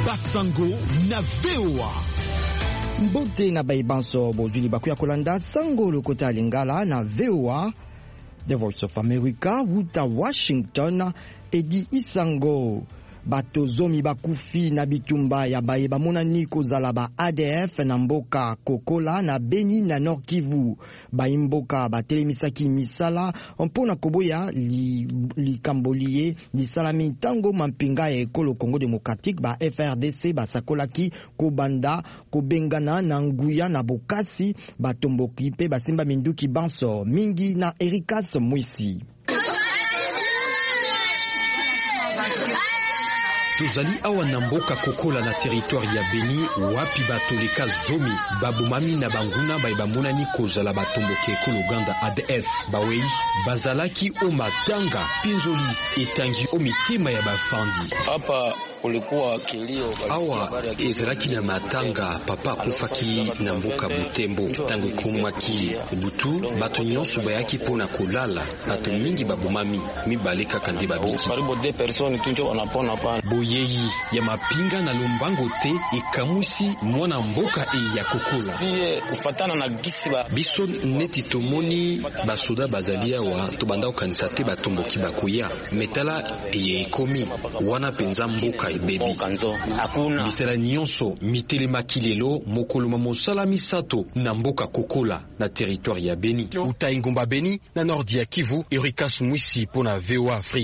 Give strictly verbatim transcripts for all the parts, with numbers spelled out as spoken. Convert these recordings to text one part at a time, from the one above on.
Basango na V O A. Mbote na baibanso bozuli bakuya kolanda sango lokota lingala na V O A. The Voice of America, wuta Washington, edi isango. Bato zomi bakufi na bitumba ya baye bamonani kozala ba A D F na mboka Kokola na Beni na Nord Kivu. Baimboka batelemisaki misala mpona koboya li, li kambolie li salami tango mampinga ya ekolo Congo Démocratique ba F R D C basakolaki kobanda kobengana na nguya na bokasi batomboki pe basimba minduki banso mingi na Erikas Mwisi. Tozali awa na mboka Kokola na territoire ya Beni wapi batoleka zomi babumami na banguna baibamonani kozala batomboki ekolo Uganda A D F bawei bazalaki o matanga pinzoli etangi o mitema ya bafandi. Hapa kulikuwa kilio awa ezalaki na matanga papa kufaki na mboka Butembo tango kumaki butu bato nyonso bayaki pona kolala bato mingi babumami mibaleka kande babiki karibu deux personnes tunjo wanapona pa boyeyi ya mapinga na lombango te ikamusi mwana mboka e ya Kokola sie kufatana na gisi ba biso neti tomoni basoda bazalia wa tobanda okanisa te batomboki bakoya metala ye ekomi wana penza mboka ebebi hakuna bisela nyonso mitelemaki lelo mokolo mosala misato na mboka Kokola na territoire ya Beni utaingomba Beni na Nord ya Kivu. Erikas Mwisi pona V O A Afrique.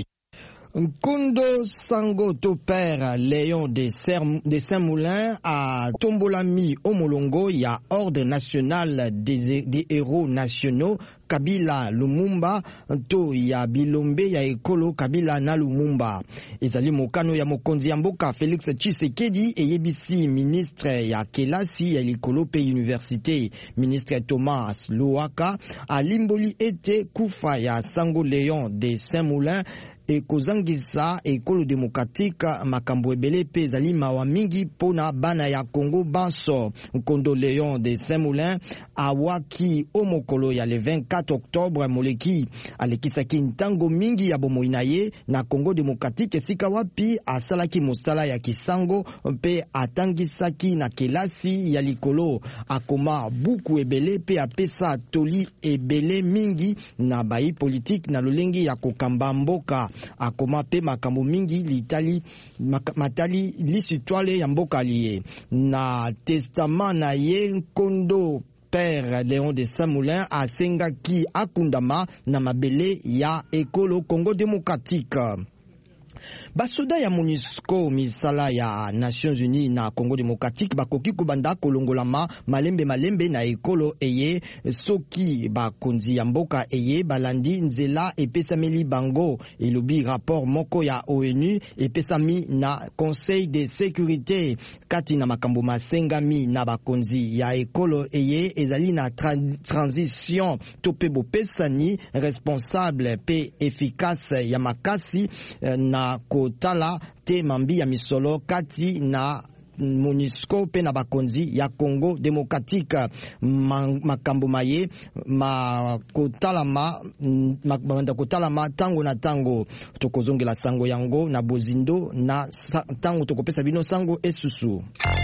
Nkondo Sango to père Léon de Saint-Moulin a tombolami omolongo ya Ordre national des, des héros nationaux Kabila Lumumba to ya bilombe ya ekolo Kabila na Lumumba. Ezali mokano ya mokonzi ya mboka Félix Tshisekedi e yebisi ministre ya kelasi ya likolo pe université ministre Thomas Louaka alimboli ete kufa ya Sango Léon de Saint-Moulin e kozangisa ekolo démocratique makambo ebele pe ezali mawa mingi pona bana ya Congo banso. Nkondo Léon de Saint-Moulin awaki omokolo ya le vingt-quatre octobre moleki alekisaki ntango mingi ya bomoi na ye na Congo démocratique esika wapi asalaki mosala ya kisango pe atangisaki na kelasi ya likolo akoma buku ebele pe apesa toli ebele mingi na bai politique na lolengi ya kokamba mboka akoma pe makambo mingi litali matali lisitwale ya mboka liye na testament na ye. Nkondo Père Léon de Saint-Moulin asengaki akundama na mabele ya ekolo Congo démocratique. Basoda ya MONUSCO misala ya Nations Unies na Congo démocratique bakoki kubanda kolongolama malembe malembe na ekolo eye soki bakonzi ya mboka eye balandi nzela epesameli bango elobi rapport moko ya O N U epesami na Conseil de sécurité kati na makambo masengami na bakonzi ya ekolo eye ezali na tra transition tope bopesani responsable pe efficace ya makasi na kotala te mambi ya misolo kati na MONUSCO pe na bakonzi ya Congo démocratique makambo maye makotalama makabanda kotalama tango na tango tokozongela sango yango na bozindo na tango tokopesa bino sango esusu.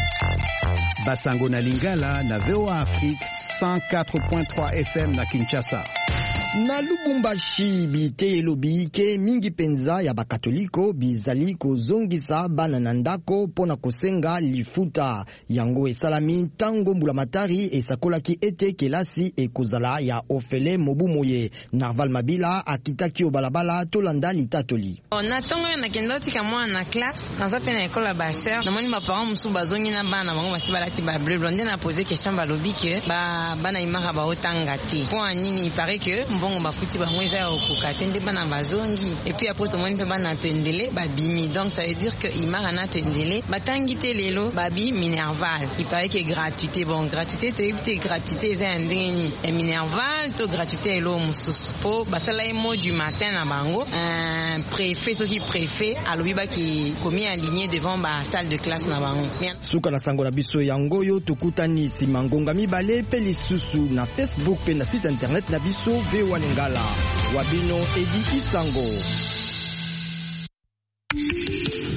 Basango na Lingala na V O A Afrique cent quatre point trois F M na Kinshasa. Na Lubumbashi bite elobi ke mingi penza ya bakatoliko bizali kozongisa bana na ndako pona kosenga lifuta yango esalami tango mbula matari esakolaki ete kelasi ekozala ya ofele mobu moye. Narval Mabila akitaki obalabala tolanda litatoli. Na tongo na kendo tika mwa na classe na zape na école ba sœur na moni ma parents musu bazongi na bana bango masibala ti ba bleu blonde na poser question ba lobi ke ba bana imara ba otanga te po nini il paraît que mbongo bafuti bango eza ya okoka nde bana bazongi et puis après tomoni pe bana tendele babimi donc ça veut dire que imara na tendele batangi te lelo babi minerval il paraît que gratuité bon gratuité te éviter gratuité eza ndeni et minerval to gratuité elo mususu po basala mo du matin na bango un préfet soki préfet alobi ba ki komi aligné devant ba salle de classe na bango suka na sango na biso yango yo tukutani simangonga mibale pe lisusu na Facebook pe na site internet na biso V O A Lingala. Wabino Edi Isango.